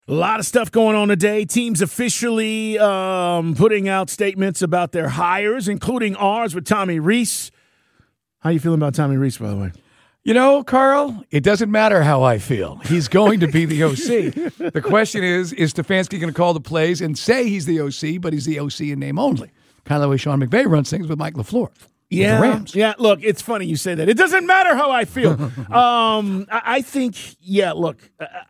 A lot of stuff going on today. Teams officially putting out statements about their hires, including ours with Tommy Rees. How you feeling about Tommy Rees, by the way? You know, Carl, it doesn't matter how I feel. He's going to be the OC. The question is Stefanski going to call the plays and say he's the OC, but he's the OC in name only? Kind of the way Sean McVay runs things with Mike LaFleur. Yeah, the Rams. Yeah. Look, it's funny you say that. It doesn't matter how I feel. I think, look,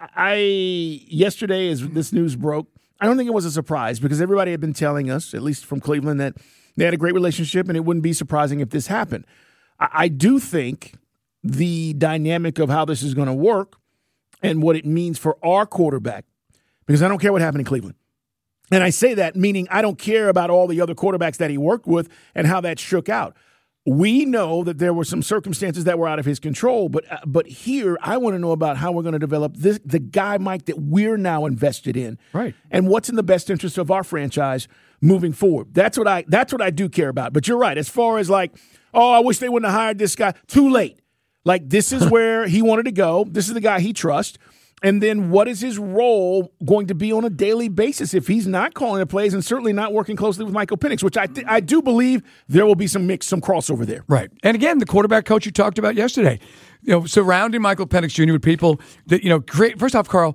yesterday as this news broke, I don't think it was a surprise because everybody had been telling us, at least from Cleveland, that they had a great relationship and it wouldn't be surprising if this happened. I do think the dynamic of how this is going to work and what it means for our quarterback, because I don't care what happened in Cleveland. And I say that meaning I don't care about all the other quarterbacks that he worked with and how that shook out. We know that there were some circumstances that were out of his control, but here I want to know about how we're going to develop the guy, Mike, that we're now invested in, right? And what's in the best interest of our franchise moving forward. That's what I do care about. But you're right, as far as like, I wish they wouldn't have hired this guy. Too late. Like this is where he wanted to go. This is the guy he trusts. And then what is his role going to be on a daily basis if he's not calling the plays and certainly not working closely with Michael Penix, which I do believe there will be some crossover there. Right. And again, the quarterback coach you talked about yesterday, surrounding Michael Penix Jr. with people that, great. First off, Carl,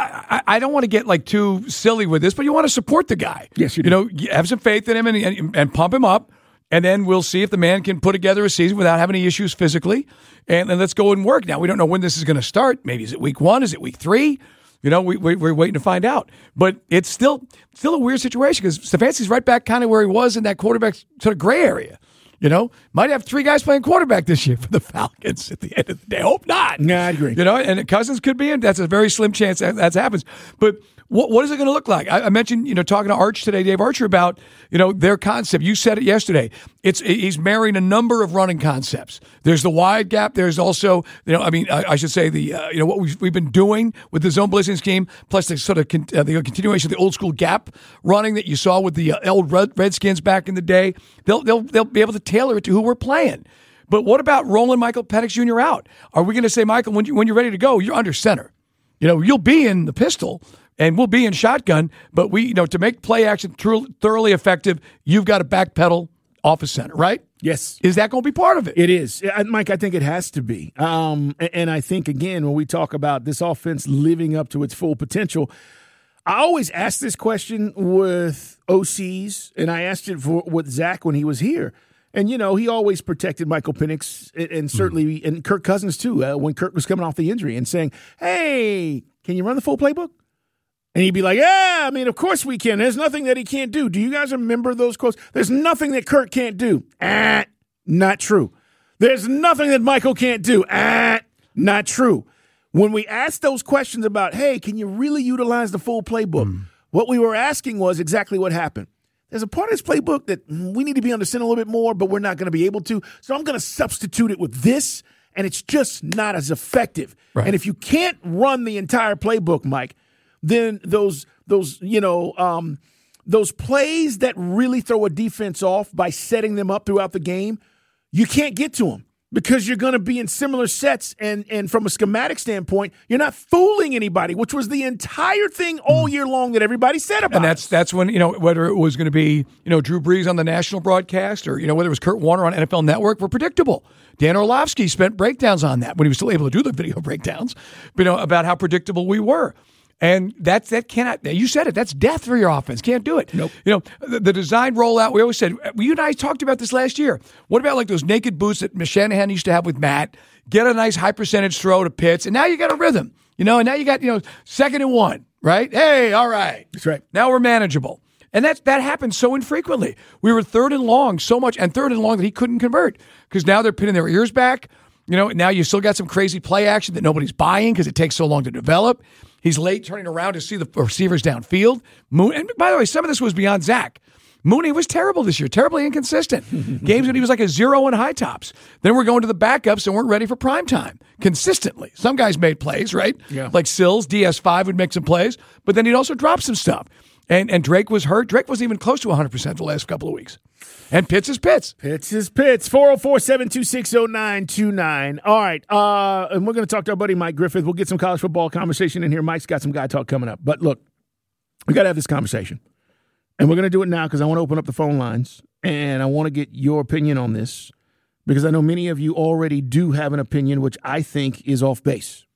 I don't want to get like too silly with this, but you want to support the guy. Yes, you do. Have some faith in him and pump him up. And then we'll see if the man can put together a season without having any issues physically. And let's go and work. Now, we don't know when this is going to start. Maybe is it week 1? Is it week 3? We're waiting to find out. But it's still a weird situation because Stefanski's right back kind of where he was in that quarterback sort of gray area. Might have 3 guys playing quarterback this year for the Falcons at the end of the day. Hope not. Yeah, I agree. And Cousins could be in. That's a very slim chance that happens. But what is it going to look like? I mentioned, talking to Arch today, Dave Archer, about, their concept. You said it yesterday. He's marrying a number of running concepts. There's the wide gap. There's also, I should say what we've been doing with the zone blitzing scheme, plus the sort of the continuation of the old school gap running that you saw with the old Redskins back in the day. They'll be able to tailor it to who we're playing. But what about rolling Michael Penix Jr. out? Are we going to say, Michael, when you're ready to go, you're under center? You'll be in the pistol. And we'll be in shotgun, but to make play action thoroughly effective, you've got to backpedal off a center, right? Yes. Is that going to be part of it? It is. Mike, I think it has to be. And I think, again, when we talk about this offense living up to its full potential, I always ask this question with OCs, and I asked it with Zach when he was here. And, he always protected Michael Penix and certainly and Kirk Cousins, too, when Kirk was coming off the injury and saying, hey, can you run the full playbook? And he'd be like, yeah, of course we can. There's nothing that he can't do. Do you guys remember those quotes? There's nothing that Kirk can't do. Not true. There's nothing that Michael can't do. Not true. When we asked those questions about, hey, can you really utilize the full playbook? What we were asking was exactly what happened. There's a part of this playbook that we need to be under center a little bit more, but we're not going to be able to. So I'm going to substitute it with this, and it's just not as effective. Right. And if you can't run the entire playbook, Mike, then those plays that really throw a defense off by setting them up throughout the game, you can't get to them because you're going to be in similar sets. And from a schematic standpoint, you're not fooling anybody, which was the entire thing all year long that everybody said about. And that's when, whether it was going to be, Drew Brees on the national broadcast or, whether it was Kurt Warner on NFL Network were predictable. Dan Orlovsky spent breakdowns on that when he was still able to do the video breakdowns, about how predictable we were. And that cannot, you said it, that's death for your offense. Can't do it. Nope. The design rollout, we always said, you and I talked about this last year. What about like those naked boots that Shanahan used to have with Matt? Get a nice high percentage throw to Pitts, and now you got a rhythm, and now you got, 2nd and 1, right? Hey, all right. That's right. Now we're manageable. And that happens so infrequently. We were 3rd and long so much, and 3rd and long that he couldn't convert because now they're pinning their ears back. Now you still got some crazy play action that nobody's buying because it takes so long to develop. He's late turning around to see the receivers downfield. And by the way, some of this was beyond Zach. Mooney was terrible this year, terribly inconsistent. Games when he was like a 0 in high tops. Then we're going to the backups and weren't ready for prime time consistently. Some guys made plays, right? Yeah. Like Sills, DS5 would make some plays, but then he'd also drop some stuff. And Drake was hurt. Drake wasn't even close to 100% the last couple of weeks. And Pitts is Pitts. Pitts is Pitts. 404-726-0929. All right. And we're going to talk to our buddy Mike Griffith. We'll get some college football conversation in here. Mike's got some guy talk coming up. But look, we got to have this conversation. And we're going to do it now because I want to open up the phone lines. And I want to get your opinion on this because I know many of you already do have an opinion, which I think is off base.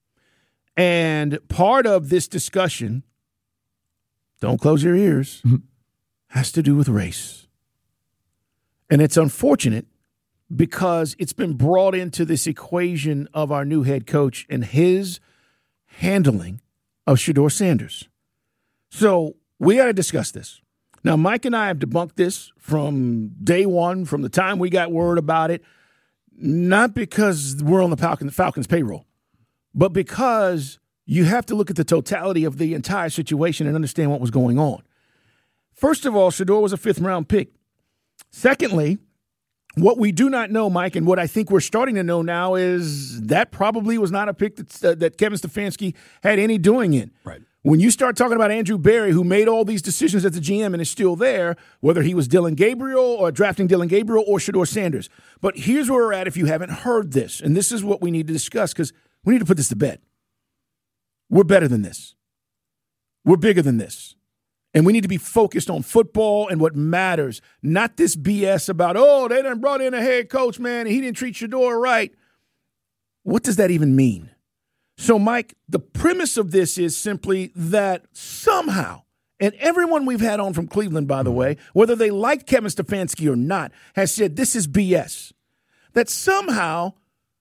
And part of this discussion, don't close your ears, has to do with race. And it's unfortunate because it's been brought into this equation of our new head coach and his handling of Shedeur Sanders. So we got to discuss this. Now, Mike and I have debunked this from day one, from the time we got word about it, not because we're on the Falcons payroll, but because you have to look at the totality of the entire situation and understand what was going on. First of all, Shedeur was a fifth-round pick. Secondly, what we do not know, Mike, and what I think we're starting to know now is that probably was not a pick that Kevin Stefanski had any doing in. Right. When you start talking about Andrew Berry, who made all these decisions as the GM and is still there, whether he was Dillon Gabriel or drafting Dillon Gabriel or Shedeur Sanders. But here's where we're at if you haven't heard this, and this is what we need to discuss because we need to put this to bed. We're better than this. We're bigger than this. And we need to be focused on football and what matters, not this BS about, they done brought in a head coach, man, and he didn't treat Shedeur right. What does that even mean? So, Mike, the premise of this is simply that somehow, and everyone we've had on from Cleveland, by the way, whether they like Kevin Stefanski or not, has said this is BS, that somehow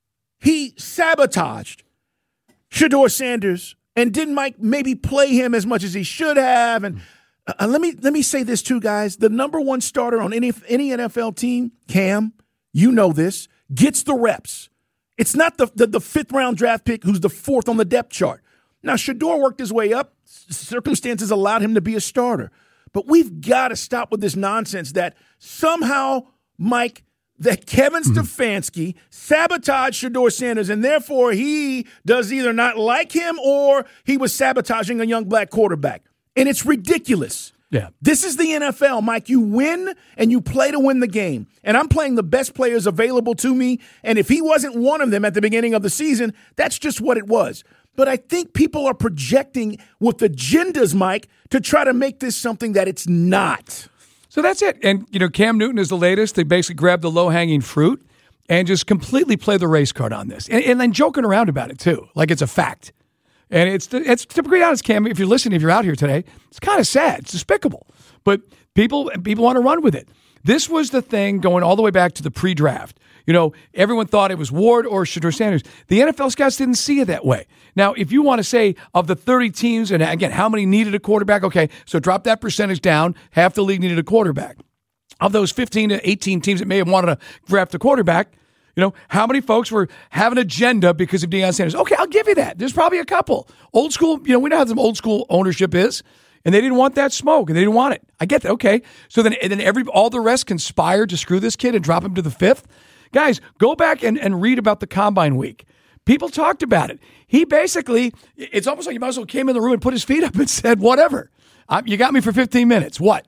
he sabotaged Shedeur Sanders and didn't maybe play him as much as he should have. And let me say this too, guys. The number one starter on any NFL team, Cam, you know this, gets the reps. It's not the fifth-round draft pick who's the fourth on the depth chart. Now, Shedeur worked his way up. Circumstances allowed him to be a starter. But we've got to stop with this nonsense that somehow, Mike, that Kevin Stefanski sabotaged Shedeur Sanders, and therefore he does either not like him or he was sabotaging a young black quarterback. And it's ridiculous. Yeah. This is the NFL, Mike. You win and you play to win the game. And I'm playing the best players available to me. And if he wasn't one of them at the beginning of the season, that's just what it was. But I think people are projecting with agendas, Mike, to try to make this something that it's not. So that's it. And, Cam Newton is the latest. They basically grabbed the low-hanging fruit and just completely play the race card on this. And then joking around about it, too, like it's a fact. And it's to be honest, Cam, if you're listening, if you're out here today, it's kind of sad. It's despicable. But people want to run with it. This was the thing going all the way back to the pre-draft. Everyone thought it was Ward or Shedeur Sanders. The NFL scouts didn't see it that way. Now, if you want to say of the 30 teams, and again, how many needed a quarterback? Okay, so drop that percentage down. Half the league needed a quarterback. Of those 15 to 18 teams that may have wanted to draft a quarterback, how many folks were having an agenda because of Deion Sanders? Okay, I'll give you that. There's probably a couple. Old school, we know how some old school ownership is, and they didn't want that smoke, and they didn't want it. I get that. Okay, so then all the rest conspired to screw this kid and drop him to the fifth. Guys, go back and read about the Combine Week. People talked about it. He basically, it's almost like he might as well came in the room and put his feet up and said, whatever. You got me for 15 minutes. What?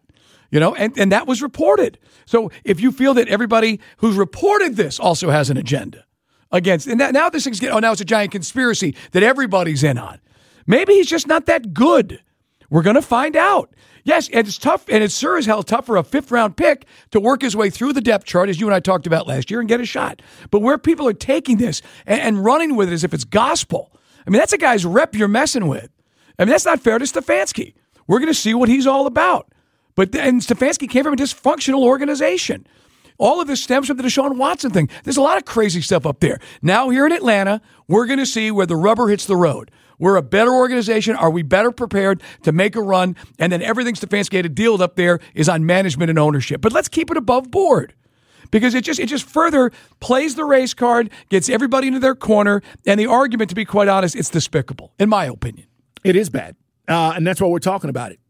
And that was reported. So if you feel that everybody who's reported this also has an agenda against, and now this thing's now it's a giant conspiracy that everybody's in on. Maybe he's just not that good. We're going to find out. Yes, and it's tough, and it's sure as hell tough for a fifth-round pick to work his way through the depth chart, as you and I talked about last year, and get a shot. But where people are taking this and running with it as if it's gospel, that's a guy's rep you're messing with. That's not fair to Stefanski. We're going to see what he's all about. And Stefanski came from a dysfunctional organization. All of this stems from the Deshaun Watson thing. There's a lot of crazy stuff up there. Now here in Atlanta, we're going to see where the rubber hits the road. We're a better organization. Are we better prepared to make a run? And then everything Stefanski had to deal with up there is on management and ownership. But let's keep it above board because it just further plays the race card, gets everybody into their corner, and the argument, to be quite honest, it's despicable, in my opinion. It is bad, and that's why we're talking about it.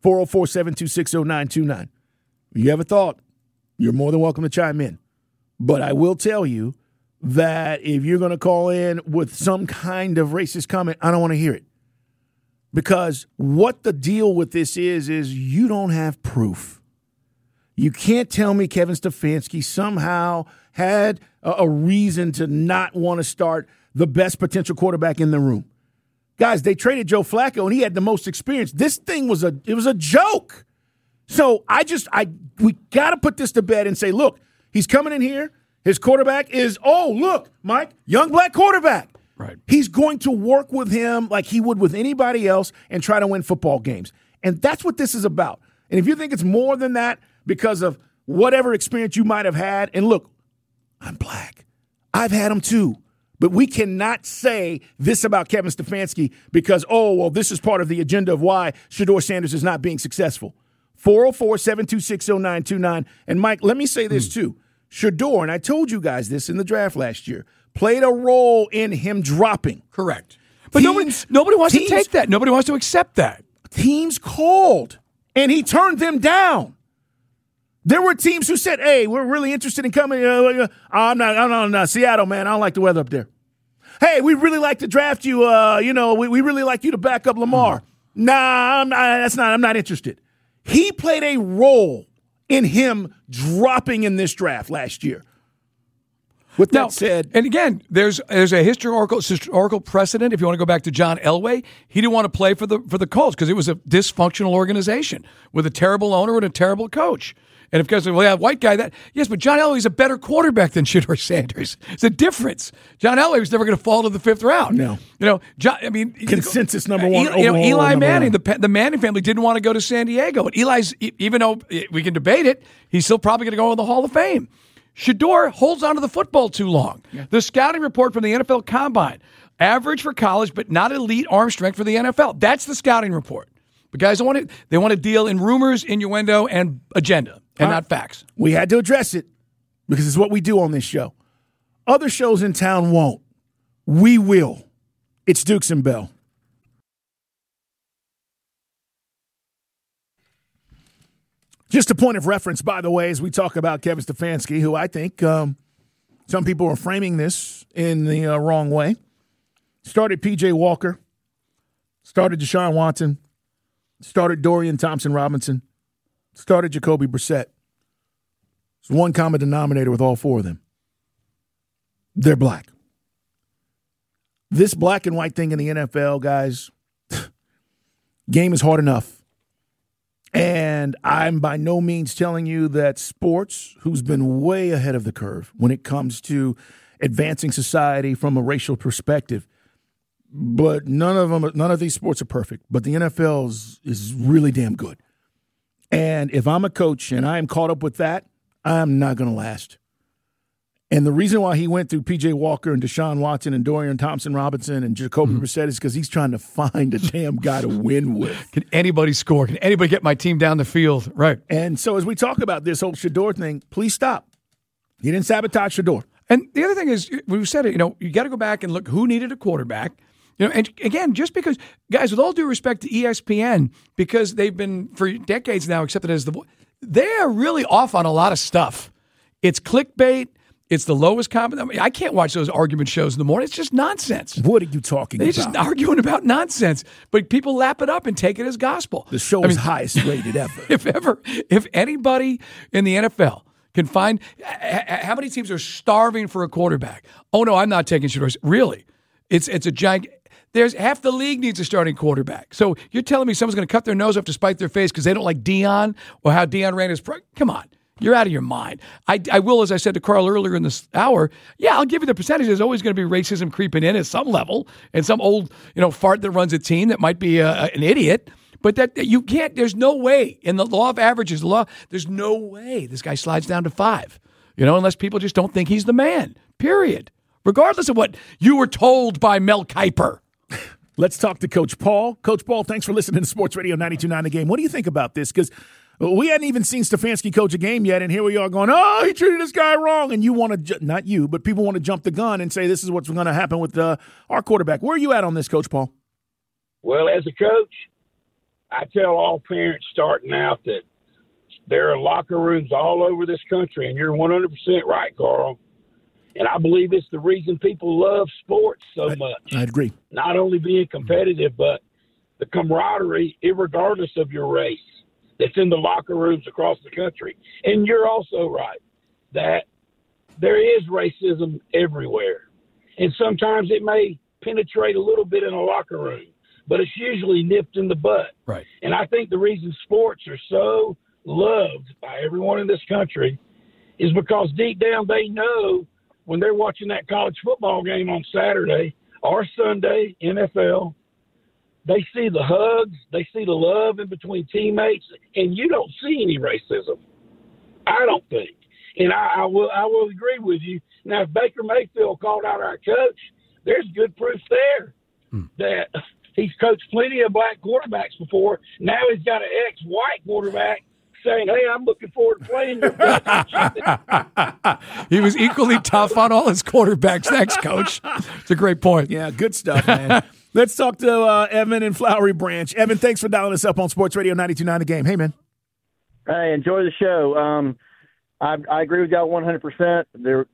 404-726-0929. If you have a thought, you're more than welcome to chime in. But I will tell you that if you're going to call in with some kind of racist comment, I don't want to hear it. Because what the deal with this is you don't have proof. You can't tell me Kevin Stefanski somehow had a reason to not want to start the best potential quarterback in the room. Guys, they traded Joe Flacco, and he had the most experience. This thing was a joke. So we got to put this to bed and say, look, he's coming in here. His quarterback is, look, Mike, young black quarterback. Right. He's going to work with him like he would with anybody else and try to win football games. And that's what this is about. And if you think it's more than that because of whatever experience you might have had, and look, I'm black. I've had them too. But we cannot say this about Kevin Stefanski because, this is part of the agenda of why Shedeur Sanders is not being successful. 404-726-0929. And, Mike, let me say this too. Shedeur, and I told you guys this in the draft last year, played a role in him dropping. Correct. But nobody wants to take that. Nobody wants to accept that. Teams called, and he turned them down. There were teams who said, hey, we're really interested in coming. I'm not Seattle, man. I don't like the weather up there. Hey, we really like to draft you. We really like you to back up Lamar. Nah, I'm not interested. He played a role in him dropping in this draft last year. With that said, and again, there's a historical precedent. If you want to go back to John Elway, he didn't want to play for the Colts because it was a dysfunctional organization with a terrible owner and a terrible coach. And of course, white guy yes, but John Elway's a better quarterback than Shedeur Sanders. It's a difference. John Elway was never going to fall to the fifth round. No, consensus number one. Eli Manning, the Manning family didn't want to go to San Diego, but Eli's, even though we can debate it, he's still probably going to go in the Hall of Fame. Shedeur holds onto the football too long. Yeah. The scouting report from the NFL Combine, average for college, but not elite arm strength for the NFL. That's the scouting report. But guys, they want to deal in rumors, innuendo, and agenda, and not facts. We had to address it because it's what we do on this show. Other shows in town won't. We will. It's Dukes and Bell. Just a point of reference, by the way, as we talk about Kevin Stefanski, who I think some people are framing this in the wrong way. Started P.J. Walker, started Deshaun Watson, started Dorian Thompson-Robinson, started Jacoby Brissett. There's one common denominator with all four of them. They're black. This black and white thing in the NFL, guys, game is hard enough. And I'm by no means telling you that sports, who's been way ahead of the curve when it comes to advancing society from a racial perspective, but none of these sports are perfect. But the NFL is really damn good. And if I'm a coach and I am caught up with that, I'm not going to last. And the reason why he went through P.J. Walker and Deshaun Watson and Dorian Thompson-Robinson and Jacoby Brissett is because he's trying to find a damn guy to win with. Can anybody score? Can anybody get my team down the field? Right. And so as we talk about this whole Shedeur thing, please stop. He didn't sabotage Shedeur. And the other thing is, we've said it, you got to go back and look who needed a quarterback. And again, just because, guys, with all due respect to ESPN, because they've been for decades now accepted as they are really off on a lot of stuff. It's clickbait. It's the lowest common. I can't watch those argument shows in the morning. It's just nonsense. What are you talking about? They're just arguing about nonsense. But people lap it up and take it as gospel. The show is highest rated ever. If anybody in the NFL can find how many teams are starving for a quarterback? Oh, no, I'm not taking Shedeur. Really? It's a giant. There's half the league needs a starting quarterback. So you're telling me someone's going to cut their nose off to spite their face because they don't like Deion or how Deion ran his come on. You're out of your mind. I will, as I said to Carl earlier in this hour, I'll give you the percentage. There's always going to be racism creeping in at some level and some old, fart that runs a team that might be an idiot. But that you can't, there's no way in the law of averages, there's no way this guy slides down to 5, unless people just don't think he's the man, period. Regardless of what you were told by Mel Kiper. Let's talk to Coach Paul. Coach Paul, thanks for listening to Sports Radio 92.9 The Game. What do you think about this? Because we hadn't even seen Stefanski coach a game yet, and here we are going, he treated this guy wrong. And you want to, not you, but people want to jump the gun and say this is what's going to happen with our quarterback. Where are you at on this, Coach Paul? Well, as a coach, I tell all parents starting out that there are locker rooms all over this country, and you're 100% right, Carl. And I believe it's the reason people love sports so much. I agree. Not only being competitive, but the camaraderie, irregardless of your race, that's in the locker rooms across the country. And you're also right that there is racism everywhere. And sometimes it may penetrate a little bit in a locker room, but it's usually nipped in the butt. Right. And I think the reason sports are so loved by everyone in this country is because deep down they know when they're watching that college football game on Saturday or Sunday, NFL, they see the hugs, they see the love in between teammates, and you don't see any racism. I don't think. And I will agree with you. Now, if Baker Mayfield called out our coach, there's good proof there that he's coached plenty of black quarterbacks before. Now he's got an ex-white quarterback saying, hey, I'm looking forward to playing your coach. He was equally tough on all his quarterbacks. Thanks, Coach. It's a great point. Yeah, good stuff, man. Let's talk to Evan in Flowery Branch. Evan, thanks for dialing us up on Sports Radio 92.9 The Game. Hey, man. Hey, enjoy the show. I agree with y'all 100%.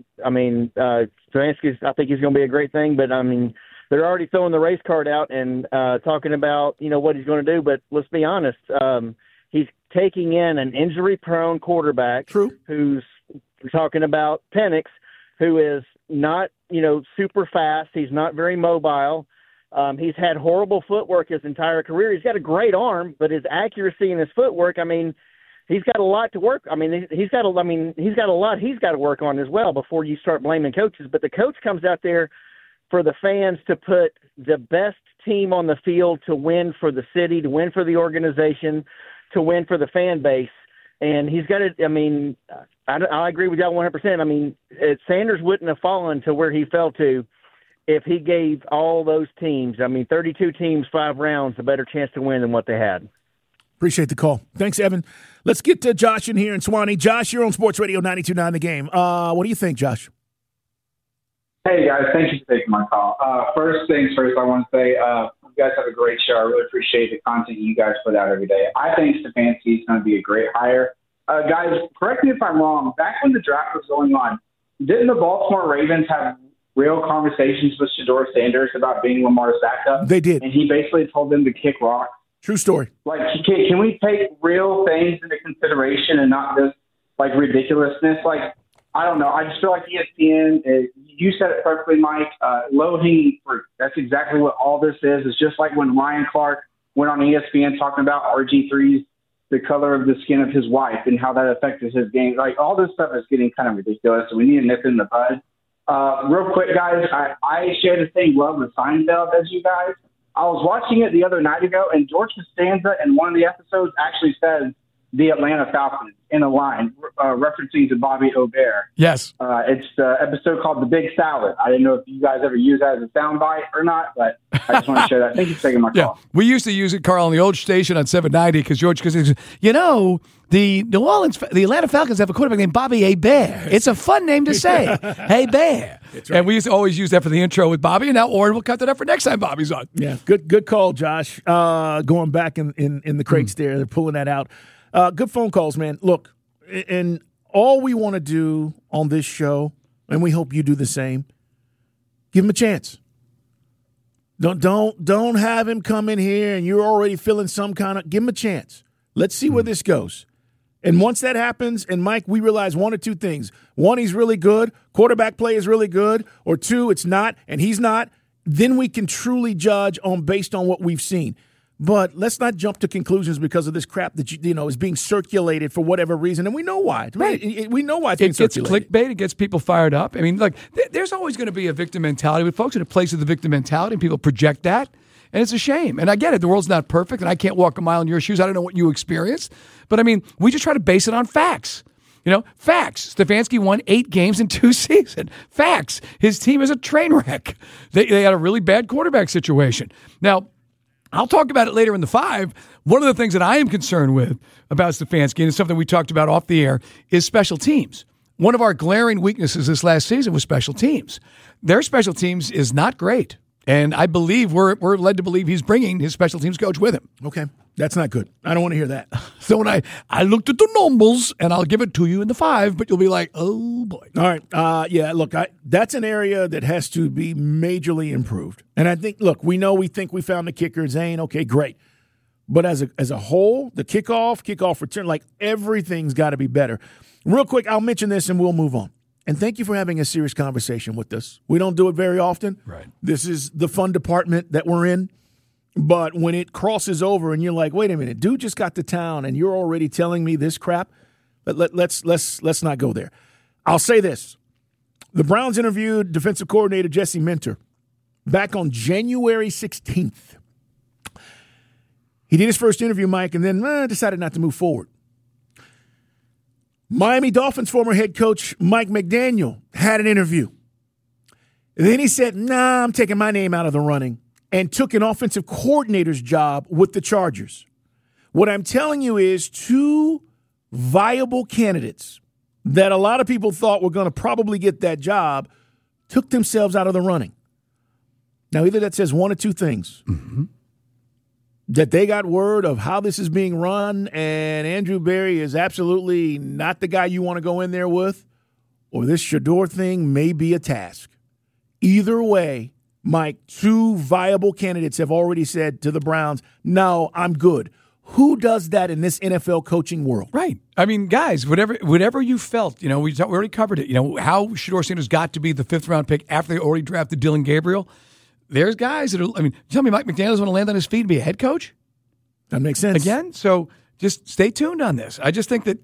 Stefanski, I think he's going to be a great thing, but, they're already throwing the race card out and talking about, what he's going to do. But let's be honest, he's taking in an injury-prone quarterback. True. Who's talking about Penix, who is not, super fast. He's not very mobile. He's had horrible footwork his entire career. He's got a great arm, but his accuracy and his footwork, he's got a lot to work. He's got a lot he's got to work on as well before you start blaming coaches. But the coach comes out there for the fans to put the best team on the field to win for the city, to win for the organization, to win for the fan base. And he's got to, I agree with y'all 100%. Sanders wouldn't have fallen to where he fell to if he gave all those teams, 32 teams, 5 rounds, a better chance to win than what they had. Appreciate the call. Thanks, Evan. Let's get to Josh in here in Swanee. Josh, you're on Sports Radio 92.9 The Game. What do you think, Josh? Hey, guys. Thank you for taking my call. First things first, I want to say you guys have a great show. I really appreciate the content you guys put out every day. I think Stefanski is going to be a great hire. Guys, correct me if I'm wrong. Back when the draft was going on, didn't the Baltimore Ravens have real conversations with Shedeur Sanders about being Lamar's backup? They did. And he basically told them to kick rocks. True story. Can we take real things into consideration and not just, ridiculousness? I don't know. I just feel like ESPN, you said it perfectly, Mike, low-hanging fruit. That's exactly what all this is. It's just like when Ryan Clark went on ESPN talking about RG3's the color of the skin of his wife and how that affected his game. All this stuff is getting kind of ridiculous, so we need to nip it in the bud. Real quick, guys, I share the same love with Seinfeld as you guys. I was watching it the other night ago, and George Costanza in one of the episodes actually says the Atlanta Falcons in a line, referencing to Bobby O'Bear. Yes. It's the episode called The Big Salad. I didn't know if you guys ever use that as a soundbite or not, but I just want to share that. Thank you for taking my call. Yeah, we used to use it, Carl, on the old station on 790 because George Costanza said, the Atlanta Falcons have a quarterback named Bobby Hebert. It's a fun name to say. Hebert. Right. And we used to always use that for the intro with Bobby, and now Oren will cut that up for next time Bobby's on. Yeah, good call, Josh. Going back in the crates there, they're pulling that out. Good phone calls, man. Look, and all we want to do on this show, and we hope you do the same, give him a chance. Don't have him come in here and you're already feeling some kind of – give him a chance. Let's see where this goes. And once that happens, and Mike, we realize one or two things. One, he's really good. Quarterback play is really good. Or two, it's not, and he's not. Then we can truly judge based on what we've seen. But let's not jump to conclusions because of this crap that is being circulated for whatever reason, and we know why. Right. We know why it's being circulated. It gets clickbait. It gets people fired up. There's always going to be a victim mentality. With folks in a place of the victim mentality, and people project that, and it's a shame. And I get it. The world's not perfect, and I can't walk a mile in your shoes. I don't know what you experienced. But, we just try to base it on facts. Facts. Stefanski won 8 games in 2 seasons. Facts. His team is a train wreck. They had a really bad quarterback situation. Now, I'll talk about it later in the 5. One of the things that I am concerned with about Stefanski, and it's something we talked about off the air, is special teams. One of our glaring weaknesses this last season was special teams. Their special teams is not great. And I believe we're led to believe he's bringing his special teams coach with him. Okay. That's not good. I don't want to hear that. So when I looked at the numbers, and I'll give it to you in the 5, but you'll be like, oh, boy. All right. Yeah, look, that's an area that has to be majorly improved. And I think, look, we think we found the kicker, Zane. Okay, great. But as a whole, the kickoff return, like everything's got to be better. Real quick, I'll mention this and we'll move on. And thank you for having a serious conversation with us. We don't do it very often. Right. This is the fun department that we're in. But when it crosses over and you're like, wait a minute, dude just got to town and you're already telling me this crap, let's not go there. I'll say this. The Browns interviewed defensive coordinator Jesse Minter back on January 16th. He did his first interview, Mike, and then decided not to move forward. Miami Dolphins former head coach Mike McDaniel had an interview. Then he said, I'm taking my name out of the running, and took an offensive coordinator's job with the Chargers. What I'm telling you is 2 viable candidates that a lot of people thought were going to probably get that job took themselves out of the running. Now, either that says one or 2 things. Mm-hmm. That they got word of how this is being run, and Andrew Berry is absolutely not the guy you want to go in there with, or this Shador thing may be a task. Either way, Mike, 2 viable candidates have already said to the Browns, no, I'm good. Who does that in this NFL coaching world? Right. I mean, guys, whatever you felt, we already covered it. How Shador Sanders got to be the 5th-round pick after they already drafted Dylan Gabriel. There's guys that are, tell me Mike McDaniel's going to land on his feet and be a head coach? That makes sense. Again, so just stay tuned on this. I just think that,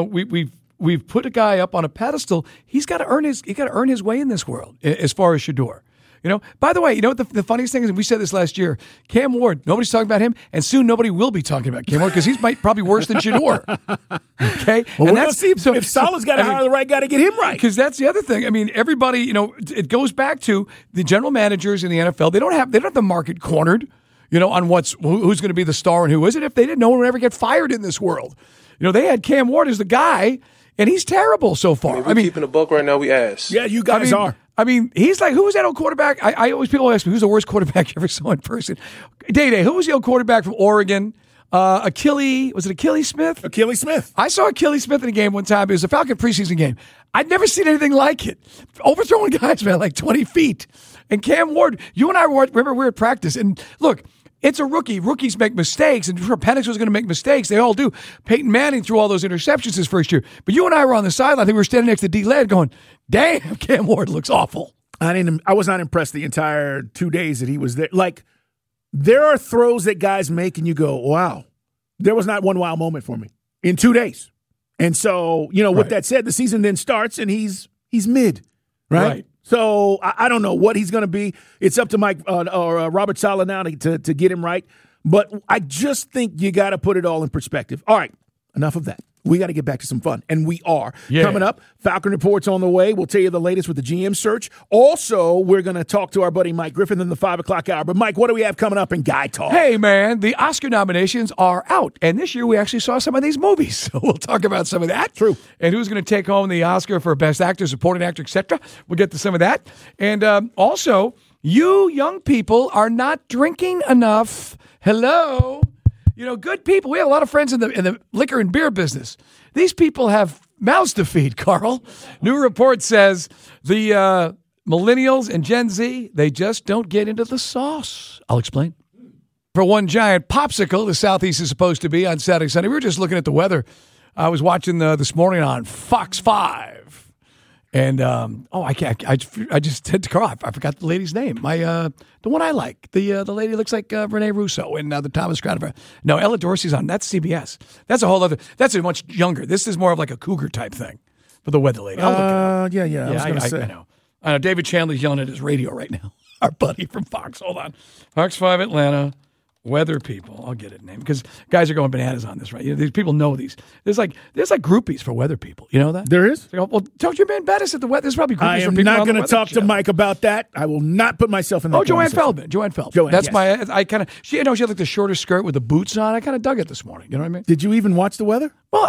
we've put a guy up on a pedestal. He's got to earn his way in this world as far as Shador. By the way, what the funniest thing is, and we said this last year, Cam Ward, nobody's talking about him, and soon nobody will be talking about Cam Ward because he's probably worse than Shador. Okay? Well, and that's, see if Saleh's got to hire the right guy to get him right. Because that's the other thing. Everybody, it goes back to the general managers in the NFL. They don't have the market cornered, on who's going to be the star and who isn't. If they didn't, no one would ever get fired in this world. They had Cam Ward as the guy, and he's terrible so far. We're keeping a buck right now. We ass. Yeah, you guys are. He's like, who was that old quarterback? People ask me, who's the worst quarterback you ever saw in person? Day, who was the old quarterback from Oregon? Achilles Smith? Achilles Smith. I saw Achilles Smith in a game one time. It was a Falcon preseason game. I'd never seen anything like it. Overthrowing guys, man, like 20 feet. And Cam Ward, you and I remember we were at practice. And look, it's a rookie. Rookies make mistakes, and Penix was going to make mistakes. They all do. Peyton Manning threw all those interceptions his first year. But you and I were on the sideline. I think we were standing next to D-Led going, damn, Cam Ward looks awful. I was not impressed the entire 2 days that he was there. Like, there are throws that guys make, and you go, wow. There was not one wow moment for me in 2 days. And so, with that said, the season then starts, and he's mid, right? So I don't know what he's going to be. It's up to Mike or Robert Saleh now to get him right. But I just think you got to put it all in perspective. All right, enough of that. We got to get back to some fun, and we are. Yeah. Coming up, Falcon Report's on the way. We'll tell you the latest with the GM search. Also, we're going to talk to our buddy Mike Griffin in the 5 o'clock hour. But, Mike, what do we have coming up in Guy Talk? Hey, man, the Oscar nominations are out, and this year we actually saw some of these movies. So we'll talk about some of that. True. And who's going to take home the Oscar for Best Actor, Supporting Actor, etc. We'll get to some of that. And also, you young people are not drinking enough. Hello. Good people. We have a lot of friends in the liquor and beer business. These people have mouths to feed, Carl. New report says the millennials and Gen Z, they just don't get into the sauce. I'll explain. For one giant popsicle, the Southeast is supposed to be on Saturday, Sunday. We were just looking at the weather. I was watching this morning on Fox 5. And, I just said to Carl, I forgot the lady's name. The one I like. The lady looks like Renee Russo and the Thomas Crown. No, Ella Dorsey's on. That's CBS. That's a whole other, that's a much younger. This is more of like a cougar type thing for the weather lady. I'll look it up. Yeah. I was going to say. I know. David Chandler's yelling at his radio right now. Our buddy from Fox. Hold on. Fox 5 Atlanta. Weather people, I'll get it name because guys are going bananas on this, right? These people know these. There's like groupies for weather people. You know that? There is. Well, talk to your man Bettis at the weather. There's probably groupies I for am people. not going to talk to Mike about that. I will not put myself in that. Joanne Feldman. That's yes. I kind of. She had like the shorter skirt with the boots on. I kind of dug it this morning. You know what I mean? Did you even watch the weather? Well,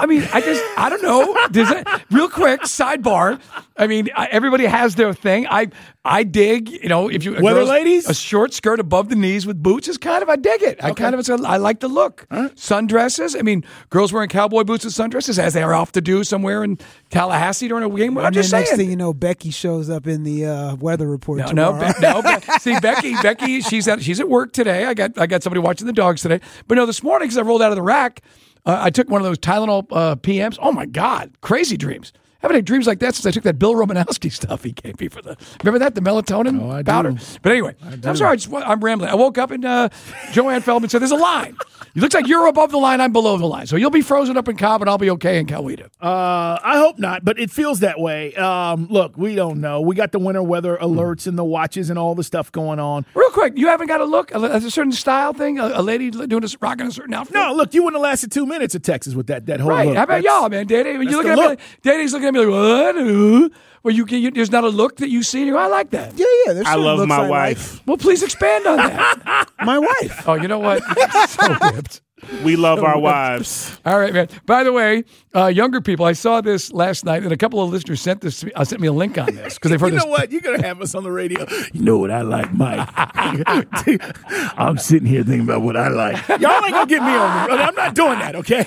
I don't know. Real quick sidebar. Everybody has their thing. I dig, if you Weather ladies? a short skirt above the knees with boots is kind of, I dig it. I like the look. Sundresses. I mean, girls wearing cowboy boots and sundresses as they are off to do somewhere in Tallahassee during a game. I'm just saying. Next thing you know, Becky shows up in the weather report tomorrow. See, Becky, she's at work today. I got somebody watching the dogs today. But no, this morning, because I rolled out of the rack, I took one of those Tylenol PMs. Oh my God, crazy dreams. I haven't had dreams like that since I took that Bill Romanowski stuff he gave me remember that, the melatonin powder? Do. But anyway, I'm sorry, I'm rambling. I woke up and Joanne Feldman said, there's a line. It looks like you're above the line, I'm below the line. So you'll be frozen up in Cobb and I'll be okay in Coweta. I hope not, but it feels that way. Look, we don't know. We got the winter weather alerts and the watches and all the stuff going on. Real quick, you haven't got a look, a certain style thing, a lady rocking a certain outfit? No, look, you wouldn't have lasted 2 minutes at Texas with that whole right. look. How about y'all, man? Dede, when you look at me, Dede's looking at me like, what? Well, there's not a look that you see. And you go, I like that. Yeah. I love my wife. Well, please expand on that. My wife. Oh, you know what? So ripped. We love our wives. All right, man. By the way, younger people, I saw this last night, and a couple of listeners sent me a link on this because they've heard You this. know what? You're going to have us on the radio. You know what I like, Mike? I'm sitting here thinking about what I like. Y'all ain't going to get me on the I'm not doing that, okay?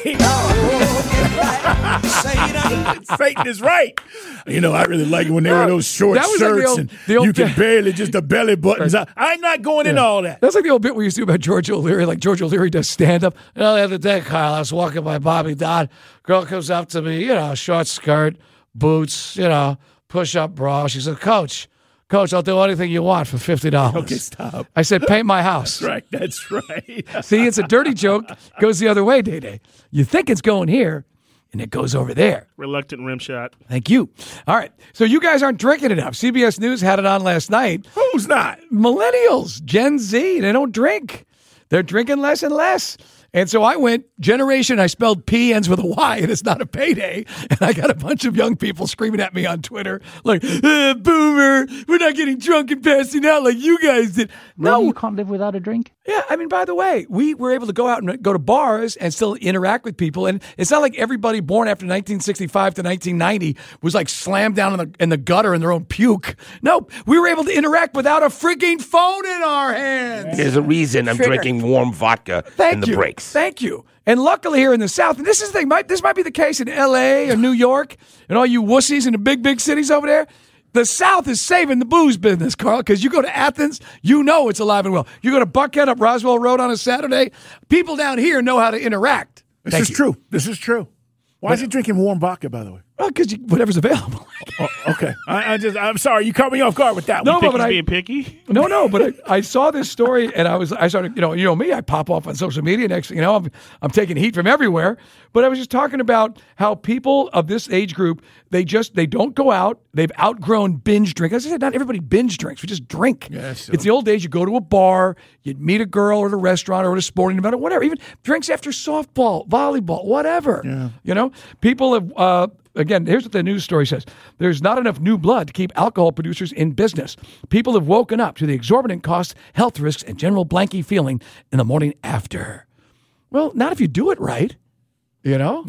Satan is right. I really like it when they wear those short shirts and you can barely just the belly buttons. Right. I'm not going into all that. That's like the old bit we used to do about George O'Leary. Like George O'Leary does stand-up. The other day, Kyle, I was walking by Bobby Dodd. Girl comes up to me, short skirt, boots, push-up bra. She said, Coach, I'll do anything you want for $50. Okay, stop. I said, paint my house. That's right. See, it's a dirty joke. Goes the other way, Day. You think it's going here, and it goes over there. Reluctant rim shot. Thank you. All right. So you guys aren't drinking enough. CBS News had it on last night. Who's not? Millennials, Gen Z, they don't drink. They're drinking less and less. And so I went generation, I spelled P, ends with a Y, and it's not a payday. And I got a bunch of young people screaming at me on Twitter, like, boomer, we're not getting drunk and passing out like you guys did. No, you can't live without a drink. Yeah, I mean, by the way, we were able to go out and go to bars and still interact with people. And it's not like everybody born after 1965 to 1990 was like slammed down in the gutter in their own puke. No, we were able to interact without a freaking phone in our hands. There's a reason I'm drinking warm vodka in the breaks. Thank you. And luckily here in the South, and this is the thing, this might be the case in L.A. or New York and all you wussies in the big cities over there. The South is saving the booze business, Carl, because you go to Athens, it's alive and well. You go to Buckhead up Roswell Road on a Saturday, people down here know how to interact. This is true. Why is he drinking warm vodka, by the way? Well, because whatever's available. Okay. I'm sorry. You caught me off guard with that one. No, but being picky? No, but I saw this story and I started, you know me, I pop off on social media next, I'm taking heat from everywhere. But I was just talking about how people of this age group, they don't go out. They've outgrown binge drink. As I said, not everybody binge drinks. We just drink. Yes, it's the old days. You go to a bar, you'd meet a girl at a restaurant or at a sporting event or whatever. Even drinks after softball, volleyball, whatever. Yeah. People have, again, here's what the news story says. There's not enough new blood to keep alcohol producers in business. People have woken up to the exorbitant costs, health risks, and general blanky feeling in the morning after. Well, not if you do it right. Yeah,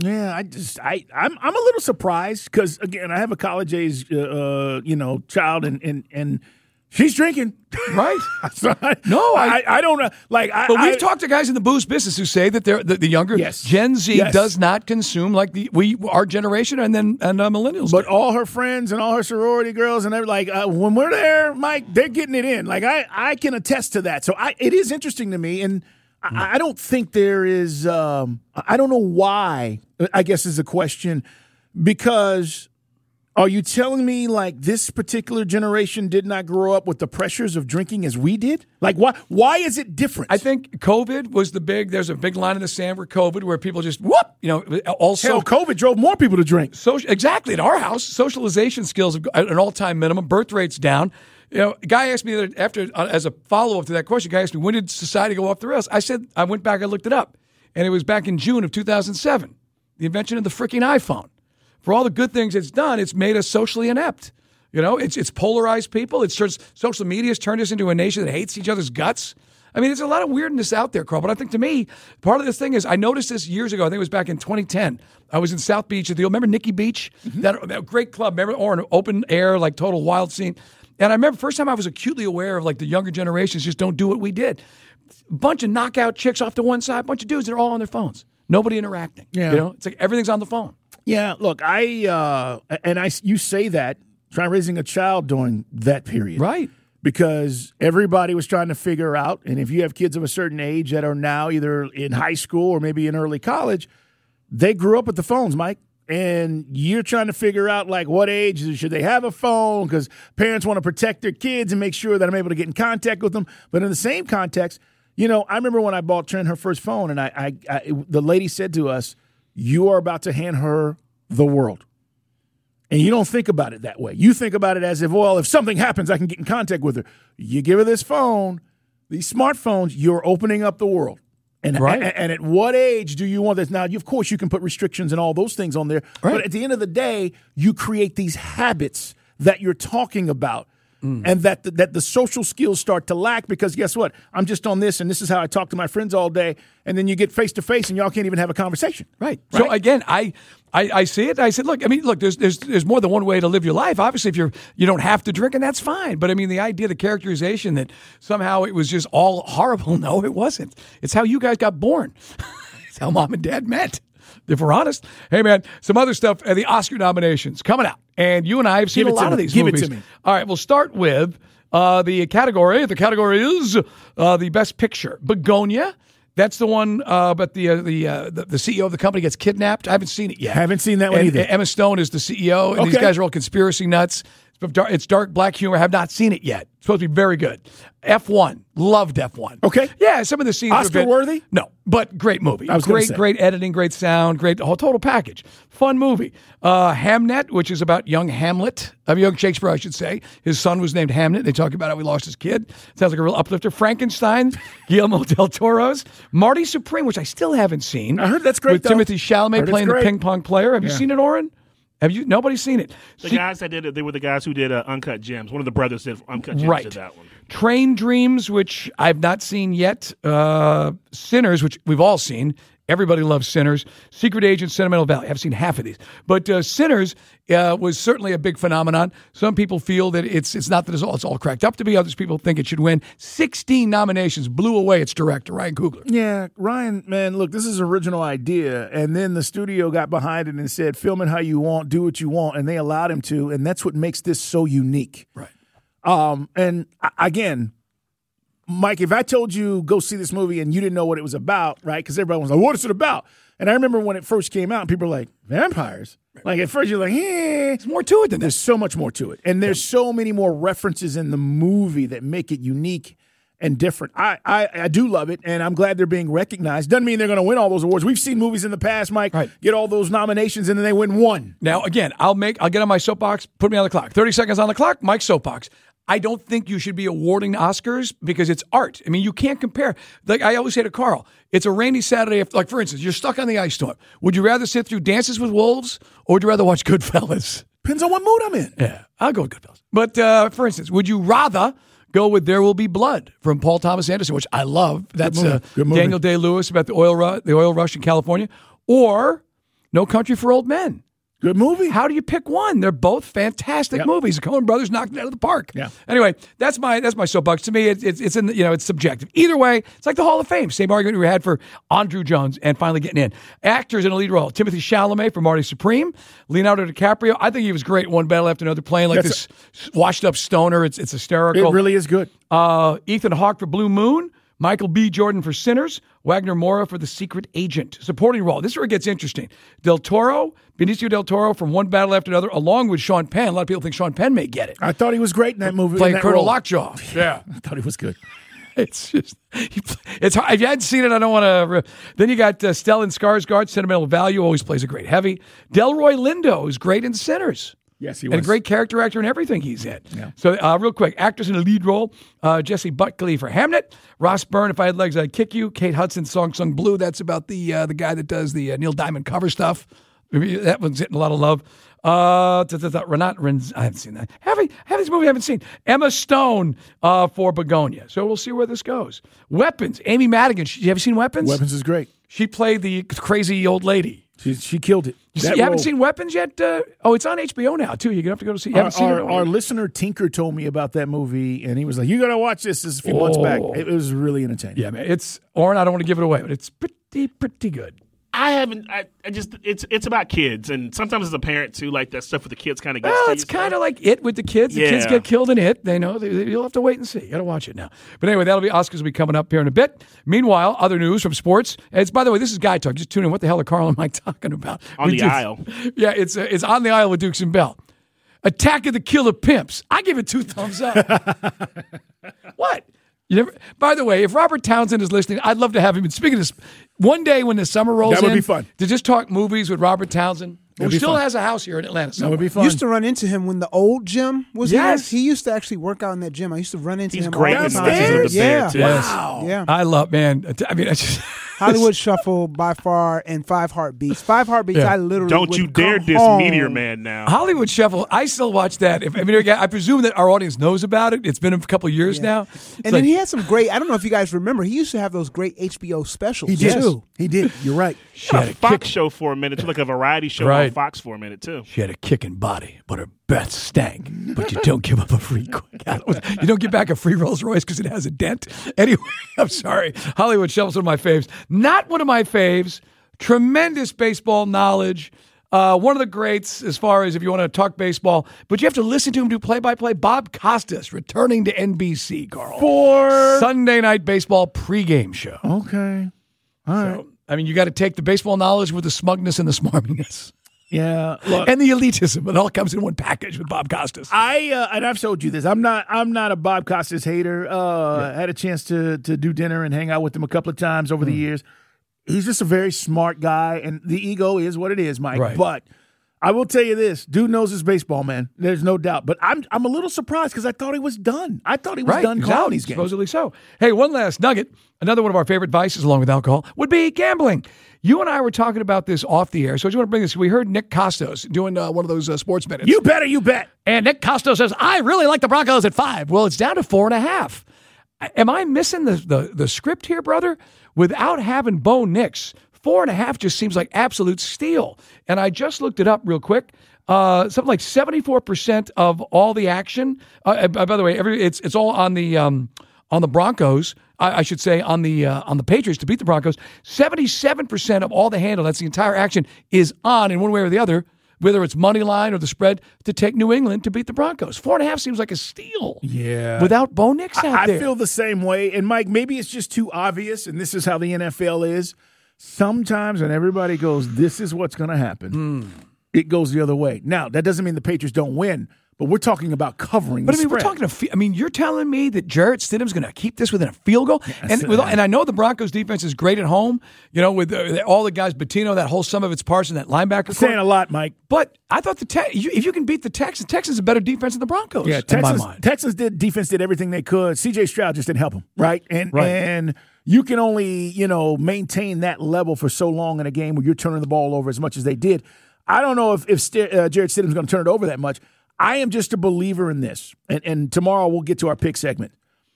I'm a little surprised because, again, I have a college age, child and she's drinking. Right. I don't know. But we've talked to guys in the booze business who say that the younger Gen Z does not consume like our generation and millennials. But all her friends and all her sorority girls and they're like, when we're there, Mike, they're getting it in. Like I can attest to that. So it is interesting to me, and I don't think there is. I don't know why. I guess is the question, because. Are you telling me like this particular generation did not grow up with the pressures of drinking as we did? Like why is it different? I think COVID was there's a big line in the sand for COVID where people just also hell, COVID drove more people to drink. Exactly. At our house, socialization skills at an all-time minimum, birth rates down. A guy asked me as a follow-up to that question, when did society go off the rails? I said, I went back, I looked it up, and it was back in June of 2007, the invention of the freaking iPhone. For all the good things it's done, it's made us socially inept. It's polarized people. Social media has turned us into a nation that hates each other's guts. I mean, there's a lot of weirdness out there, Carl. But I think to me, part of this thing is I noticed this years ago. I think it was back in 2010. I was in South Beach. Remember Nikki Beach? Mm-hmm. That great club. Remember, or an open air, like total wild scene. And I remember first time I was acutely aware of like the younger generations just don't do what we did. Bunch of knockout chicks off to one side, bunch of dudes that are all on their phones. Nobody interacting. Yeah. You know, it's like everything's on the phone. Yeah, look, you say that, trying raising a child during that period. Right. Because everybody was trying to figure out, and if you have kids of a certain age that are now either in high school or maybe in early college, they grew up with the phones, Mike. And you're trying to figure out, like, what age should they have a phone? Because parents want to protect their kids and make sure that I'm able to get in contact with them. But in the same context, you know, I remember when I bought Trent her first phone, and the lady said to us, you are about to hand her the world. And you don't think about it that way. You think about it as if, well, if something happens, I can get in contact with her. You give her this phone, these smartphones, you're opening up the world. And at what age do you want this? Now, of course, you can put restrictions and all those things on there. Right. But at the end of the day, you create these habits that you're talking about. And that the social skills start to lack because guess what? I'm just on this, and this is how I talk to my friends all day. And then you get face to face, and y'all can't even have a conversation. Right. So again, I see it. I said, look, there's more than one way to live your life. Obviously, if you don't have to drink, and that's fine. But I mean, the idea, the characterization that somehow it was just all horrible. No, it wasn't. It's how you guys got born. It's how mom and dad met. If we're honest. Hey, man, some other stuff, the Oscar nominations coming out. And you and I have seen a lot of these movies. Give it to me. All right, we'll start with the category. The category is the Best Picture. Begonia. That's the one, but the CEO of the company gets kidnapped. I haven't seen it yet. Haven't seen that one either. Emma Stone is the CEO, and these guys are all conspiracy nuts. It's dark black humor. Have not seen it yet. It's supposed to be very good. F1. Loved F1. Okay. Yeah, some of the scenes Oscar worthy? No, but great movie. Great editing, great sound, great whole total package. Fun movie. Hamnet, which is about young Hamlet, young Shakespeare, I should say. His son was named Hamnet. They talk about how he lost his kid. Sounds like a real uplifter. Frankenstein, Guillermo del Toro's. Marty Supreme, which I still haven't seen. I heard that's great, with Timothée Chalamet playing the ping pong player. Have you seen it, Oren? Have you? Nobody's seen it. The guys that did it, they were the guys who did Uncut Gems. One of the brothers did Uncut Gems did that one. Train Dreams, which I've not seen yet. Sinners, which we've all seen. Everybody loves Sinners. Secret Agent, Sentimental Valley. I've seen half of these. But Sinners was certainly a big phenomenon. Some people feel that it's not that it's all cracked up to be. Others people think it should win. 16 nominations. Blew away its director, Ryan Coogler. Yeah, Ryan, man, look, this is an original idea. And then the studio got behind it and said, film it how you want, do what you want. And they allowed him to. And that's what makes this so unique. Right. And again, Mike, if I told you go see this movie and you didn't know what it was about, right? Because everybody was like, what is it about? And I remember when it first came out, and people were like, vampires? Like, at first you're like, there's more to it than that. There's so much more to it. And there's so many more references in the movie that make it unique and different. I do love it, and I'm glad they're being recognized. Doesn't mean they're going to win all those awards. We've seen movies in the past, Mike, get all those nominations, and then they win one. Now, again, I'll get on my soapbox, put me on the clock. 30 seconds on the clock, Mike's soapbox. I don't think you should be awarding Oscars because it's art. I mean, you can't compare. Like I always say to Carl, it's a rainy Saturday. Like, for instance, you're stuck on the ice storm. Would you rather sit through Dances with Wolves or would you rather watch Goodfellas? Depends on what mood I'm in. Yeah, I'll go with Goodfellas. But, for instance, would you rather go with There Will Be Blood from Paul Thomas Anderson, which I love. That's Good movie. Daniel Day-Lewis about the oil rush in California. Or No Country for Old Men. Good movie. How do you pick one? They're both fantastic movies. The Coen brothers knocked it out of the park. Yeah. Anyway, that's my soapbox. To me, it's subjective. Either way, it's like the Hall of Fame. Same argument we had for Andrew Jones and finally getting in. Actors in a lead role: Timothée Chalamet for Marty Supreme, Leonardo DiCaprio. I think he was great. One battle after another, playing like this washed up stoner. It's hysterical. It really is good. Ethan Hawke for Blue Moon. Michael B. Jordan for Sinners, Wagner Moura for The Secret Agent. Supporting role. This is where it gets interesting. Benicio Del Toro from One Battle After Another, along with Sean Penn. A lot of people think Sean Penn may get it. I thought he was great in that movie. Playing Colonel Lockjaw. Yeah. I thought he was good. It's just, it's hard. If you hadn't seen it, I don't want to. Then you got Stellan Skarsgård, Sentimental Value, always plays a great heavy. Delroy Lindo is great in Sinners. Yes, he was. And a great character actor in everything he's in. Yeah. So real quick, actors in a lead role, Jesse Buckley for Hamnet, Ross Byrne, If I Had Legs, I'd Kick You, Kate Hudson, Song Sung Blue. That's about the guy that does the Neil Diamond cover stuff. That one's getting a lot of love. Renat Renz, I haven't seen that. Have this movie I haven't seen. Emma Stone for Begonia. So we'll see where this goes. Weapons, Amy Madigan. Have you seen Weapons? Weapons is great. She played the crazy old lady. She killed it. You haven't seen Weapons yet? It's on HBO now, too. You're going to have to go to see it. Our listener, Tinker, told me about that movie, and he was like, you got to watch this. This is a few months back. It was really entertaining. Yeah, man. Oren, I don't want to give it away, but it's pretty good. I haven't. I just it's about kids, and sometimes as a parent too, like that stuff with the kids kind of gets. Well, it's kind of like It with the kids. The kids get killed in It. They know. You'll have to wait and see. You got to watch it now. But anyway, that'll be Oscars will be coming up here in a bit. Meanwhile, other news from sports. By the way, this is Guy Talk. Just tune in. What the hell are Carl and Mike talking about? On the aisle. Yeah, it's on the aisle with Dukes and Bell. Attack of the Killer Pimps. I give it 2 thumbs up. What? By the way, if Robert Townsend is listening, I'd love to have him. And speaking of this, one day when the summer rolls in, that would be fun to just talk movies with Robert Townsend, who still has a house here in Atlanta. That would be fun. Used to run into him when the old gym was here. He used to actually work out in that gym. I used to run into him. He's great all the in time. yeah. Wow. Yeah. I love, man. I mean, I just. Hollywood Shuffle by far and 5 Heartbeats. 5 Heartbeats, I literally don't you dare diss Meteor Man now. Hollywood Shuffle, I still watch that. I presume that our audience knows about it. It's been a couple of years now. And then he had some great, I don't know if you guys remember, he used to have those great HBO specials. He did. Too. He did. You're right. She had a Fox show for a minute, like a variety show on Fox for a minute, too. She had a kicking body, but her breath stank. But you don't give up a free you don't give back a free Rolls Royce because it has a dent. Anyway, I'm sorry. Hollywood Shuffle's one of my faves. Not one of my faves. Tremendous baseball knowledge. One of the greats as far as if you want to talk baseball, but you have to listen to him do play-by-play. Bob Costas returning to NBC, Carl. For Sunday Night Baseball pregame show. Okay. All right. I mean, you got to take the baseball knowledge with the smugness and the smarminess. Yeah, look, and the elitism. It all comes in one package with Bob Costas. And I've told you this. I'm not a Bob Costas hater. I had a chance to do dinner and hang out with him a couple of times over the years. He's just a very smart guy, and the ego is what it is, Mike. Right. But I will tell you this: dude knows his baseball, man. There's no doubt. But I'm a little surprised because I thought he was done. I thought he was done calling these games. Supposedly so. Hey, one last nugget. Another one of our favorite vices, along with alcohol, would be gambling. You and I were talking about this off the air, so I just want to bring this. We heard Nick Costos doing one of those sports minutes. You bet. And Nick Costos says, I really like the Broncos at 5. Well, it's down to 4.5. Am I missing the script here, brother? Without having Bo Nix, 4.5 just seems like absolute steal. And I just looked it up real quick. Something like 74% of all the action. By the way, it's all on the Broncos. I should say on the Patriots to beat the Broncos. 77% of all the handle, that's the entire action, is on in one way or the other, whether it's money line or the spread, to take New England to beat the Broncos. 4.5 seems like a steal. Yeah. Without Bo Nix out there. I feel the same way. And Mike, maybe it's just too obvious, and this is how the NFL is. Sometimes when everybody goes, this is what's going to happen, it goes the other way. Now, that doesn't mean the Patriots don't win. But we're talking about covering the spread. We're talking you're telling me that Jarrett Stidham's going to keep this within a field goal? Yes, and I know the Broncos defense is great at home, with all the guys, Bettino, that whole sum of its parts, and that linebacker. Saying a lot, Mike. But I thought if you can beat the Texans is a better defense than the Broncos, yeah, in my mind. Texans defense did everything they could. C.J. Stroud just didn't help them, right? And you can only, maintain that level for so long in a game where you're turning the ball over as much as they did. I don't know if Jarrett Stidham's going to turn it over that much. I am just a believer in this, and tomorrow we'll get to our pick segment.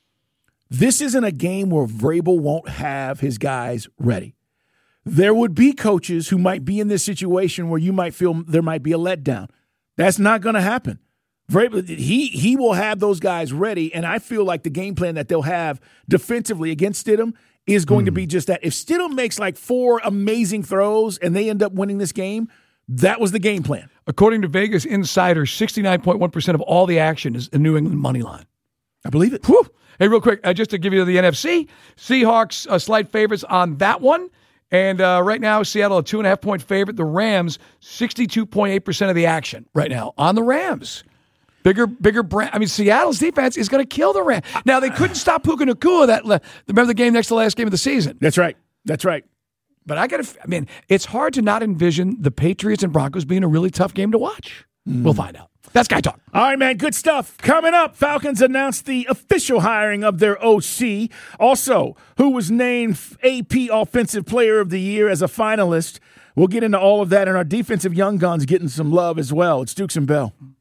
This isn't a game where Vrabel won't have his guys ready. There would be coaches who might be in this situation where you might feel there might be a letdown. That's not going to happen. Vrabel, he will have those guys ready, and I feel like the game plan that they'll have defensively against Stidham is going to be just that. If Stidham makes like 4 amazing throws and they end up winning this game, that was the game plan. According to Vegas Insider, 69.1% of all the action is the New England money line. I believe it. Whew. Hey, real quick, just to give you the NFC, Seahawks slight favorites on that one. And right now, Seattle a 2.5-point favorite. The Rams, 62.8% of the action right now on the Rams. Bigger brand. I mean, Seattle's defense is going to kill the Rams. Now, they couldn't stop Puka Nacua. Remember the game next to the last game of the season? That's right. But it's hard to not envision the Patriots and Broncos being a really tough game to watch. We'll find out. That's Guy Talk. All right, man. Good stuff. Coming up, Falcons announced the official hiring of their OC. Also, who was named AP Offensive Player of the Year as a finalist. We'll get into all of that, and our defensive young guns getting some love as well. It's Dukes and Bell.